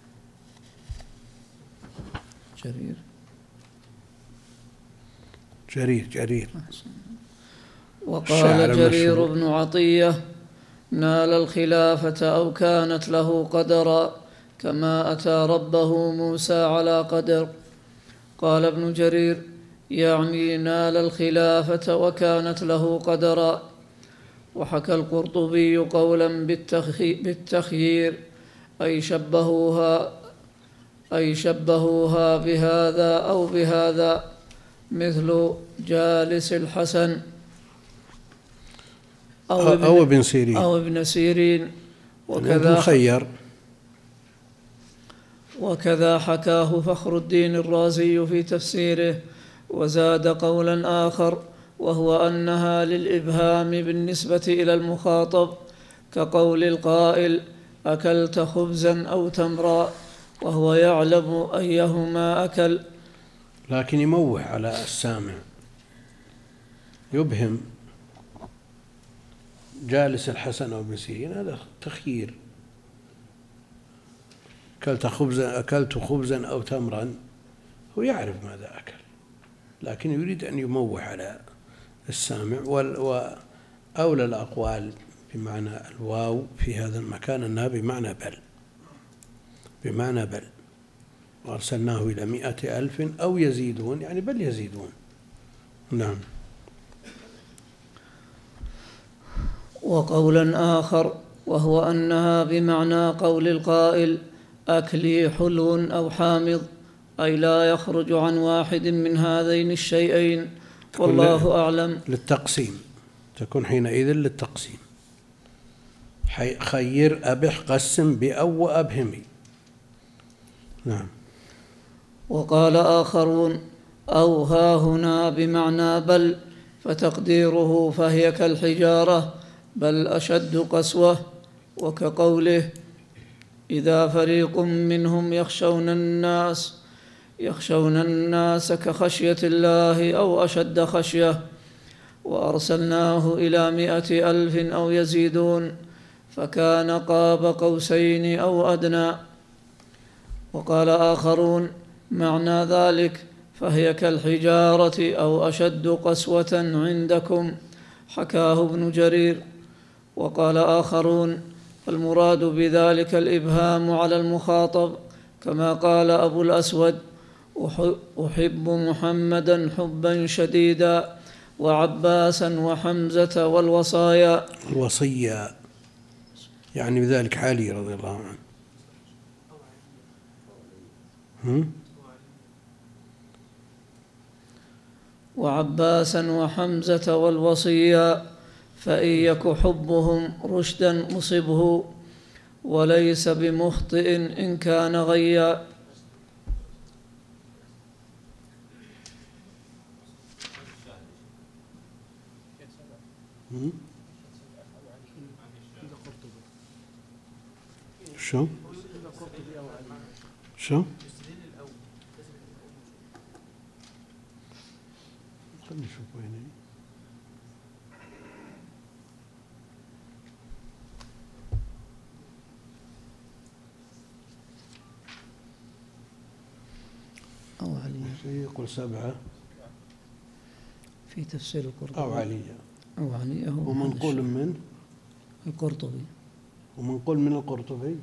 Speaker 1: جرير.
Speaker 2: وقال جرير بن عطية: نال الخلافة أو كانت له قدرا كما أتى ربه موسى على قدر. قال ابن جرير: يعني نال الخلافة وكانت له قدرا. وحكى القرطبي قولا بالتخيير، أي شبهوها بهذا أو بهذا، مثل جالس الحسن أو ابن سيرين وكذا حكاه فخر الدين الرازي في تفسيره. وزاد قولا آخر، وهو أنها للإبهام بالنسبة إلى المخاطب، كقول القائل: أكلت خبزا أو تمرا، وهو يعلم أيهما أكل،
Speaker 1: لكن يموه على السامع، يبهم. جالس الحسن أو ابن سيرين هذا تخيير. أكلت خبزا أو تمرا، هو يعرف ماذا أكل، لكن يريد أن يموه على السامع. وأولى الأقوال بمعنى الواو في هذا المكان أنها بمعنى بل، وأرسلناه إلى 100,000 أو يزيدون، يعني بل يزيدون. نعم.
Speaker 2: وقولا آخر، وهو أنها بمعنى قول القائل: أكلي حلو أو حامض، أي لا يخرج عن واحد من هذين الشيئين، والله أعلم.
Speaker 1: للتقسيم، تكون حينئذ للتقسيم. خير أبح قسم بأو وأبهمي. نعم.
Speaker 2: وقال آخرون أو ها هنا بمعنى بل، فتقديره فهي كالحجارة بل أشد قسوة. وكقوله إذا فريق منهم يخشون الناس كخشية الله أو أشد خشية. وأرسلناه إلى 100,000 أو يزيدون فكان قاب قوسين أو أدنى. وقال آخرون معنى ذلك فهي كالحجارة أو أشد قسوة عندكم، حكاه ابن جرير. وقال آخرون المراد بذلك الإبهام على المخاطب، كما قال أبو الأسود أحب محمدا حبا شديدا وعباسا وحمزة والوصايا.
Speaker 1: الوصية يعني بذلك علي رضي الله عنه.
Speaker 2: وعباسا وحمزة والوصيا، فإن يك حبهم رشدا مصبه وليس بمخطئ إن كان غيا.
Speaker 1: شو خلينا نشوف وين.
Speaker 2: أو علي
Speaker 1: يقول 7
Speaker 2: في تفسير القرطبي
Speaker 1: أو علي
Speaker 2: ومنقول
Speaker 1: من
Speaker 2: القرطبي
Speaker 1: ومنقول من القرطبي.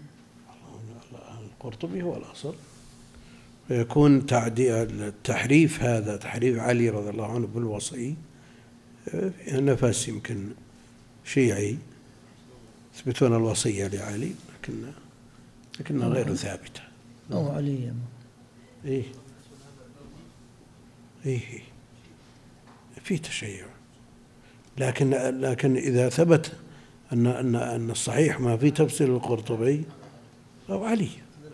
Speaker 1: القرطبي هو الأصل، فيكون التحريف هذا تحريف علي رضي الله عنه بالوصي فيها نفس يمكن شيعي يثبتون الوصية لعلي لكنها غير ثابتة.
Speaker 2: أو علي
Speaker 1: إيه في تشيع، لكن إذا ثبت أن الصحيح ما في تفسير القرطبي أو علي.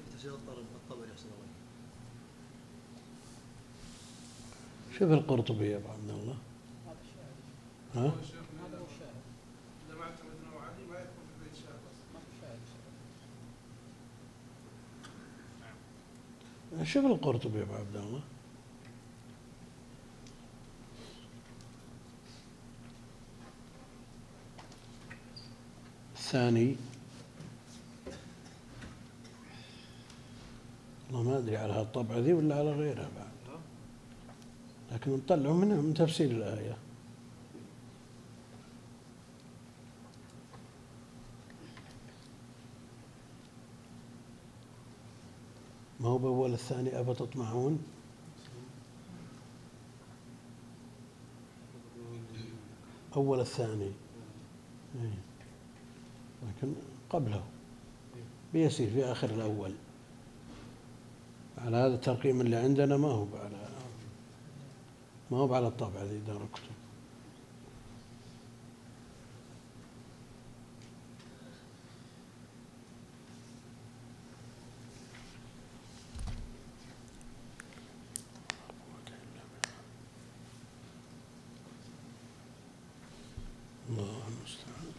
Speaker 1: شوف القرطبي يا أبو عبد الله. شوف القرطبي يا أبو عبد الله. الثاني والله ما أدري على هالطبعة ذي ولا على غيرها بعد، لكن نطلعوا منها من تفسير الآية. ما هو بأول الثاني أفتطمعون؟ أول الثاني لكن قبله بيسير في آخر الأول. على هذا الترقيم اللي عندنا ما هو على الطبعة ذي دار الكتب. الله المستعان.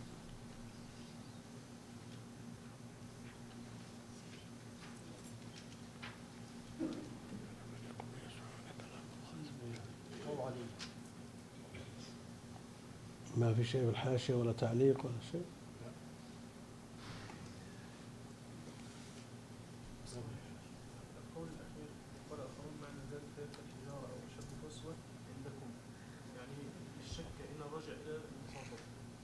Speaker 1: ما في شيء بالحاشية ولا تعليق ولا شيء.
Speaker 4: القول الأخير قال آخرون معنى ذلك الحجارة أو أشد قسوة عندكم، يعني الشك إن رجع إلى المخاطب.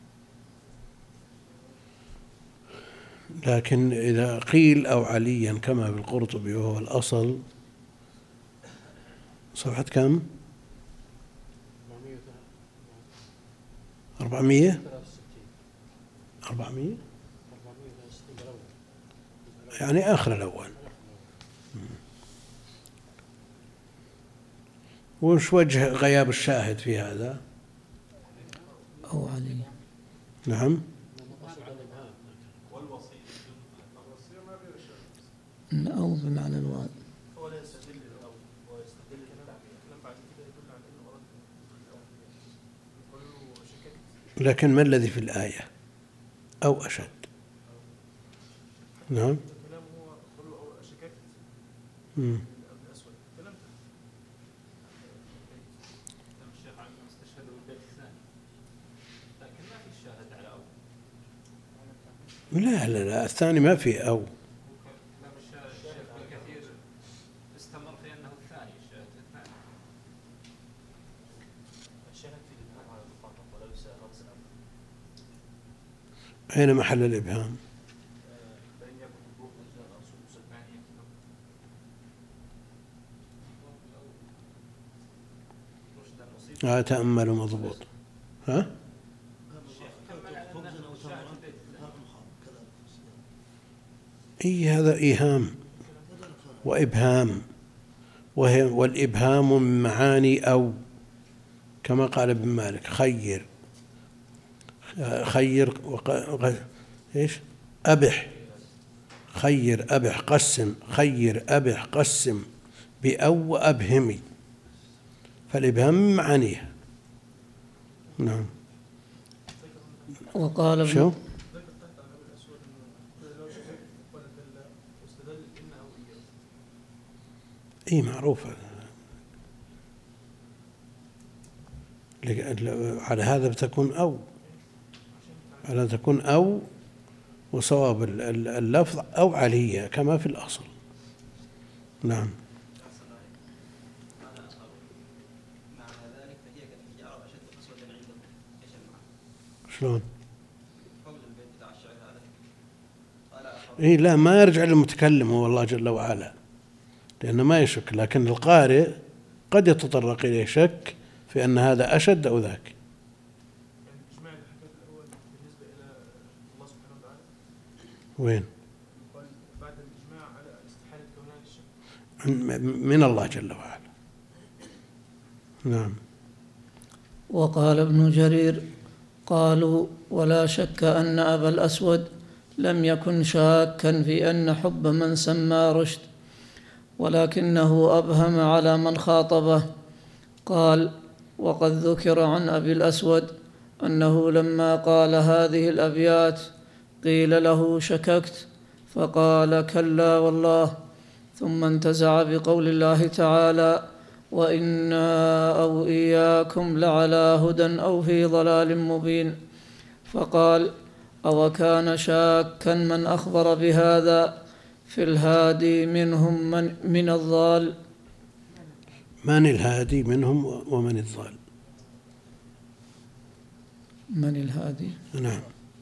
Speaker 1: لكن إذا قيل أو عليا كما في القرطبي وهو الأصل، صفحة كم؟ 400 يعني آخر الأول. وش وجه غياب الشاهد في هذا؟
Speaker 2: أو علي.
Speaker 1: نعم
Speaker 2: أو بمعنى الواو.
Speaker 4: هو لا يستدل بالأول، هو يستدل الكلام بعد كده يدل على أنه أراد الأول. يقول له شككت.
Speaker 1: لكن ما الذي في الآية؟ أو أشد. نعم.
Speaker 4: الكلام هو يقول له أو شككت
Speaker 1: مم.
Speaker 4: الأسود. كلام
Speaker 6: الشيخ عن استشهدوا بالبيت الثاني، لكن ما في الشاهد على أول.
Speaker 1: لا الثاني ما في أو.
Speaker 6: كلام الشيخ الكثير استمر في أنه الثاني، الشاهد الثاني.
Speaker 4: الشاهد في الإبهام على الفقط ولا يسأل رأس الأمر.
Speaker 1: أين محل الإبهام؟
Speaker 4: فإن يكن حقوق الرسول الثانية
Speaker 1: تأمل مضبوط. ها؟
Speaker 6: الشيخ كمل على أنه الشاهد في البيت الثاني.
Speaker 1: هذا إيهام وإبهام، والإبهام من معاني أو، كما قال ابن مالك: خير إيش؟ أبح، خير أبح قسم، خير أبح قسم بأو وأبهمي، فالإبهام من معانيها. نعم.
Speaker 2: وقال ابن
Speaker 1: شو؟
Speaker 4: ذكر تحت عن أبي الأسود أنه لو شككت ولا دل واستدل إن أو إياه.
Speaker 1: معروفة. على هذا بتكون أو، على تكون أو، وصواب اللفظ أو عليها كما في الأصل. نعم.
Speaker 3: معنى ذلك فهي كالحجارة أشد قسوة عندكم. إيش المعنى؟
Speaker 1: شلون؟
Speaker 3: قول البيت بتاع الشعر هذا قال آخر
Speaker 1: لا، ما يرجع للمتكلم هو الله جل وعلا، لأنه ما يشك، لكن القارئ قد يتطرق إليه شك في أن هذا أشد أو ذاك.
Speaker 4: يعني إجماع الحكاية الأول بالنسبة إلى الله سبحانه وتعالى.
Speaker 1: وين؟
Speaker 4: قال بعد الإجماع على استحالة كونان الشك.
Speaker 1: من الله جل وعلا. نعم.
Speaker 2: وقال ابن جرير: قالوا ولا شك أن أبا الأسود لم يكن شاكا في أن حب من سمى رشد، ولكنه أبهم على من خاطبه. قال: وقد ذكر عن أبي الأسود أنه لما قال هذه الأبيات قيل له شككت، فقال: كلا والله، ثم انتزع بقول الله تعالى: وإنا أو إياكم لعلى هدى أو في ضلال مبين. فقال: أو كان شاكا من أخبر بهذا في الهادي منهم من الضال.
Speaker 1: من الهادي منهم ومن الضال؟
Speaker 2: من الهادي؟
Speaker 1: نعم.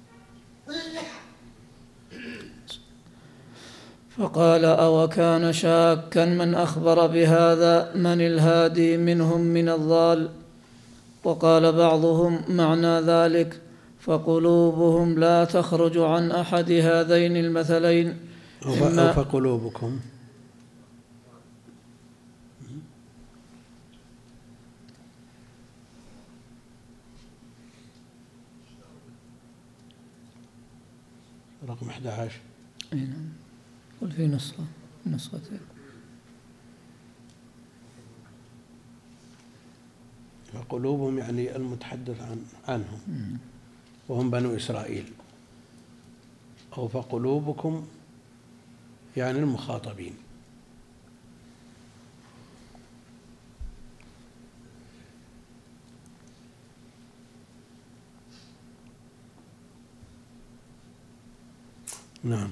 Speaker 2: فقال: أو كان شاكا من أخبر بهذا من الهادي منهم من الضال. وقال بعضهم معنى ذلك: فقلوبهم لا تخرج عن أحد هذين المثلين،
Speaker 1: أو فقلوبكم. رقم 11.
Speaker 2: نعم. قل في نسختين.
Speaker 1: فقلوبهم يعني المتحدث عنهم وهم بنو إسرائيل، أو فقلوبكم يعني المخاطبين. نعم.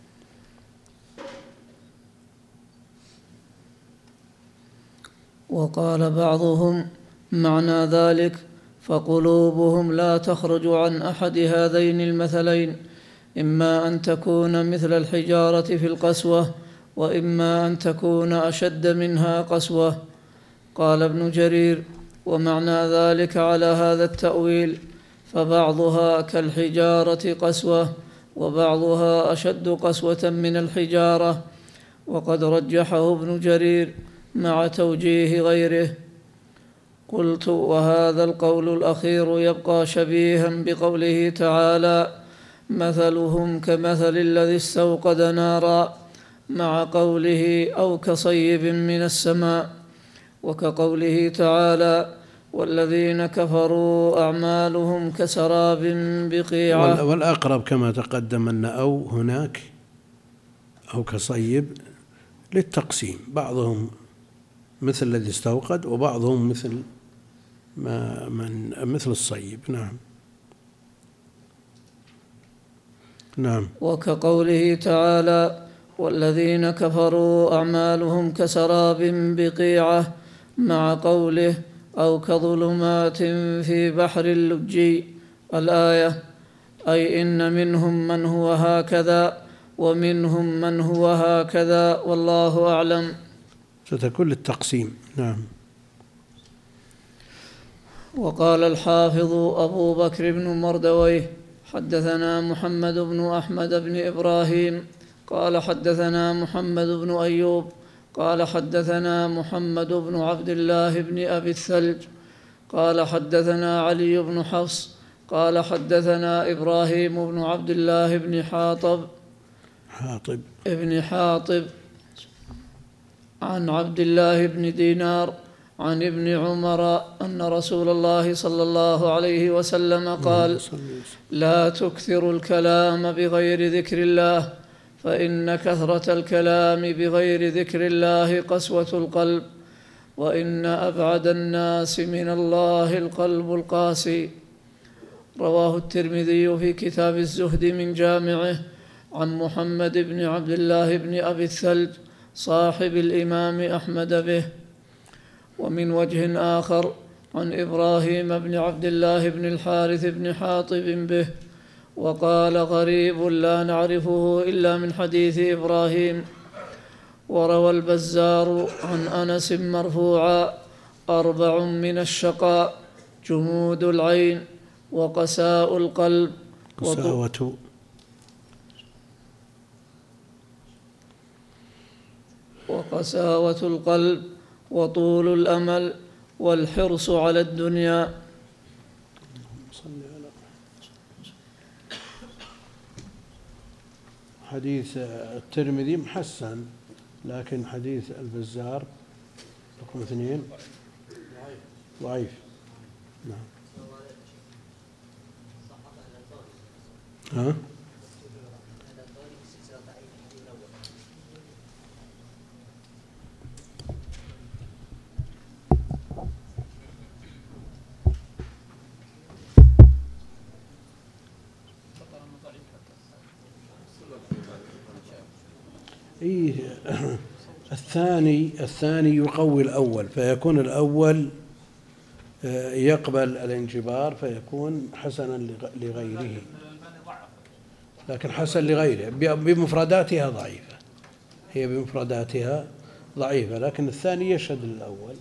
Speaker 2: وقال بعضهم معنى ذلك: فقلوبهم لا تخرج عن أحد هذين المثلين، إما أن تكون مثل الحجارة في القسوة، وإما أن تكون أشد منها قسوة. قال ابن جرير: ومعنى ذلك على هذا التأويل، فبعضها كالحجارة قسوة، وبعضها أشد قسوة من الحجارة. وقد رجحه ابن جرير مع توجيه غيره. قلت: وهذا القول الأخير يبقى شبيها بقوله تعالى: مثلهم كمثل الذي استوقد نارا مع قوله أو كصيب من السماء، وكقوله تعالى والذين كفروا أعمالهم كسراب بقيعة.
Speaker 1: والأقرب كما تقدم أن أو هناك أو كصيب للتقسيم، بعضهم مثل الذي استوقد وبعضهم مثل الصيب. نعم.
Speaker 2: وكقوله تعالى والذين كفروا أعمالهم كسراب بقيعة، مع قوله أو كظلمات في بحر اللجي الآية، أي إن منهم من هو هكذا ومنهم من هو هكذا، والله أعلم.
Speaker 1: ستكون للتقسيم. نعم.
Speaker 2: وقال الحافظ أبو بكر بن مردويه حدثنا محمد بن أحمد بن إبراهيم قال حدثنا محمد بن أيوب قال حدثنا محمد بن عبد الله بن أبي الثلج قال حدثنا علي بن حفص قال حدثنا إبراهيم بن عبد الله بن حاطب عن عبد الله بن دينار عن ابن عمر أن رسول الله صلى الله عليه وسلم قال لا تكثروا الكلام بغير ذكر الله، فإن كثرة الكلام بغير ذكر الله قسوة القلب، وإن أبعد الناس من الله القلب القاسي. رواه الترمذي في كتاب الزهد من جامعه عن محمد بن عبد الله بن أبي الثلج صاحب الإمام أحمد به. ومن وجه آخر عن إبراهيم بن عبد الله بن الحارث بن حاطب به، وقال غريب لا نعرفه إلا من حديث إبراهيم. وروى البزار عن أنس مرفوعا 4 من الشقاء جمود العين وقساء القلب وقساوة القلب وطول الأمل والحرص على الدنيا.
Speaker 1: حديث الترمذي محسن، لكن حديث البزار رقم 2 ضعيف. نعم. ها؟ الثاني يقوي الأول، فيكون الأول يقبل الانجبار فيكون حسنا لغيره، لكن حسن لغيره بمفرداتها ضعيفة، هي بمفرداتها ضعيفة، لكن الثاني يشهد للأول.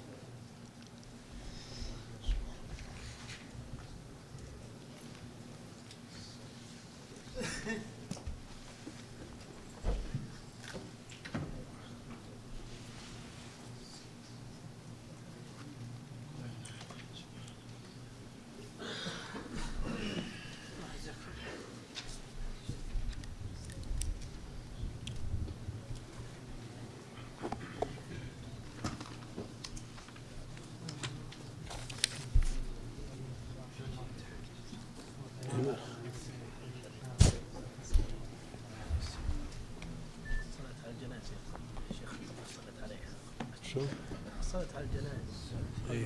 Speaker 7: صلت على الجنائز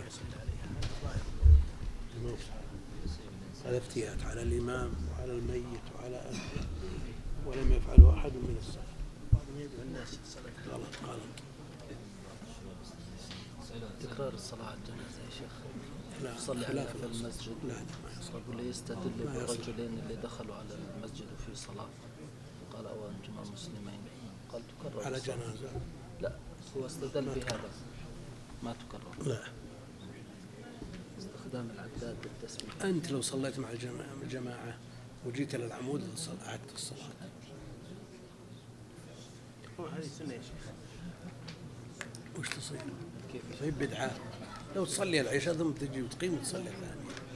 Speaker 1: هذا افتيات على الإمام وعلى الميت وعلى أهله، ولم يفعله أحد من السلف.
Speaker 7: بعضهم يدعو الناس
Speaker 1: غلط.
Speaker 7: تكرار الصلاة على الجنازة يا شيخ،
Speaker 1: لا
Speaker 7: صلي عليها في المسجد.
Speaker 1: لا
Speaker 7: يقول يستدل بالرجلين اللي دخلوا على المسجد وفي صلاة، قال أو أنتما مسلمين، قال تكرر
Speaker 1: على جنازة.
Speaker 7: لا هو استدل بهذا ما تكرر.
Speaker 1: لا،
Speaker 7: استخدام العداد بالتسبيح.
Speaker 1: أنت لو صليت مع الجماعة وجيت إلى العمود أعدت الصلاة.
Speaker 7: هذه سنة يا شيخ.
Speaker 1: وش تصير؟ كيف؟ بدعة. لو تصلي العشاء ثم تجي وتقيم وتصلي الثانية.